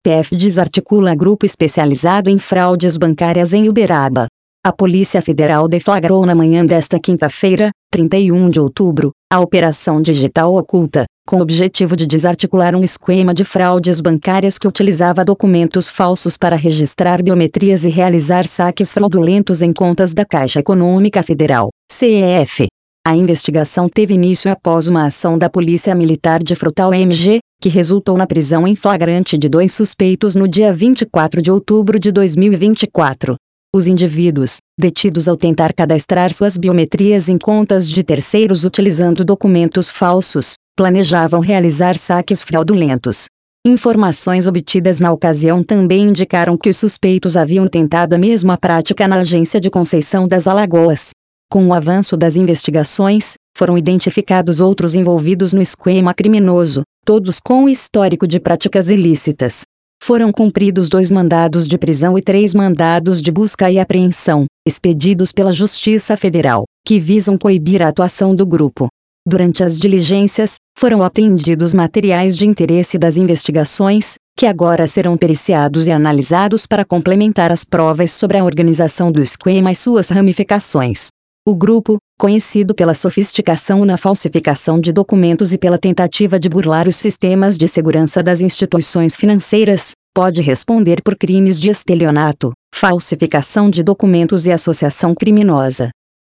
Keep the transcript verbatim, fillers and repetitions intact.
P F desarticula grupo especializado em fraudes bancárias em Uberaba. A Polícia Federal deflagrou na manhã desta quinta-feira, trinta e um de outubro, a Operação Digital Oculta, com o objetivo de desarticular um esquema de fraudes bancárias que utilizava documentos falsos para registrar biometrias e realizar saques fraudulentos em contas da Caixa Econômica Federal, C E F. A investigação teve início após uma ação da Polícia Militar de Frutal M G, que resultou na prisão em flagrante de dois suspeitos no dia vinte e quatro de outubro de dois mil e vinte e quatro. Os indivíduos, detidos ao tentar cadastrar suas biometrias em contas de terceiros utilizando documentos falsos, planejavam realizar saques fraudulentos. Informações obtidas na ocasião também indicaram que os suspeitos haviam tentado a mesma prática na agência de Conceição das Alagoas. Com o avanço das investigações, foram identificados outros envolvidos no esquema criminoso, todos com histórico de práticas ilícitas. Foram cumpridos dois mandados de prisão e três mandados de busca e apreensão, expedidos pela Justiça Federal, que visam coibir a atuação do grupo. Durante as diligências, foram apreendidos materiais de interesse das investigações, que agora serão periciados e analisados para complementar as provas sobre a organização do esquema e suas ramificações. O grupo, conhecido pela sofisticação na falsificação de documentos e pela tentativa de burlar os sistemas de segurança das instituições financeiras, pode responder por crimes de estelionato, falsificação de documentos e associação criminosa.